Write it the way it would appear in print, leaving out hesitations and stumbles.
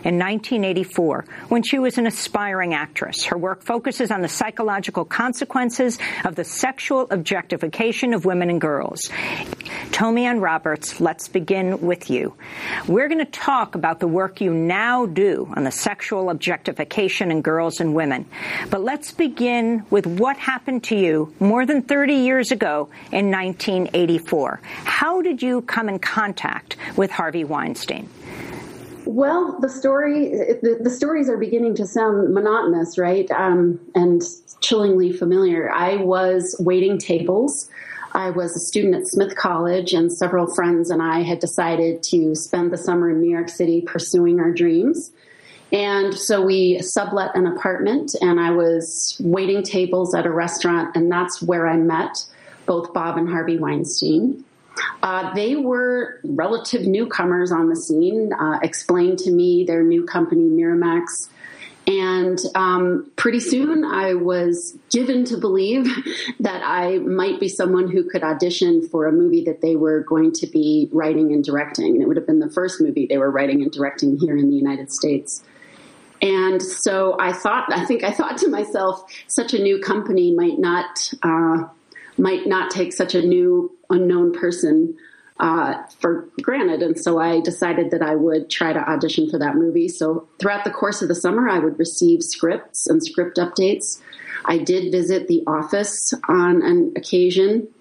in 1984 when she was an aspiring actress. Her work focuses on the psychological consequences of the sexual objectification of women and girls. Tomi-Ann Roberts, let's begin with you. We're going to talk about the work you now do on the sexual objectification in girls and women. But let's begin with what happened to you more than 30 years ago in 1984. How did you come in contact with Harvey Weinstein? Well, the stories are beginning to sound monotonous, right? And chillingly familiar. I was waiting tables. I was a student at Smith College, and several friends and I had decided to spend the summer in New York City pursuing our dreams. And so we sublet an apartment, and I was waiting tables at a restaurant, and that's where I met both Bob and Harvey Weinstein. They were relative newcomers on the scene, explained to me their new company, Miramax. And pretty soon I was given to believe that I might be someone who could audition for a movie that they were going to be writing and directing. And it would have been the first movie they were writing and directing here in the United States. And so I thought to myself, such a new company might not take such a new unknown person for granted. And so I decided that I would try to audition for that movie. So throughout the course of the summer, I would receive scripts and script updates. I did visit the office on an occasion.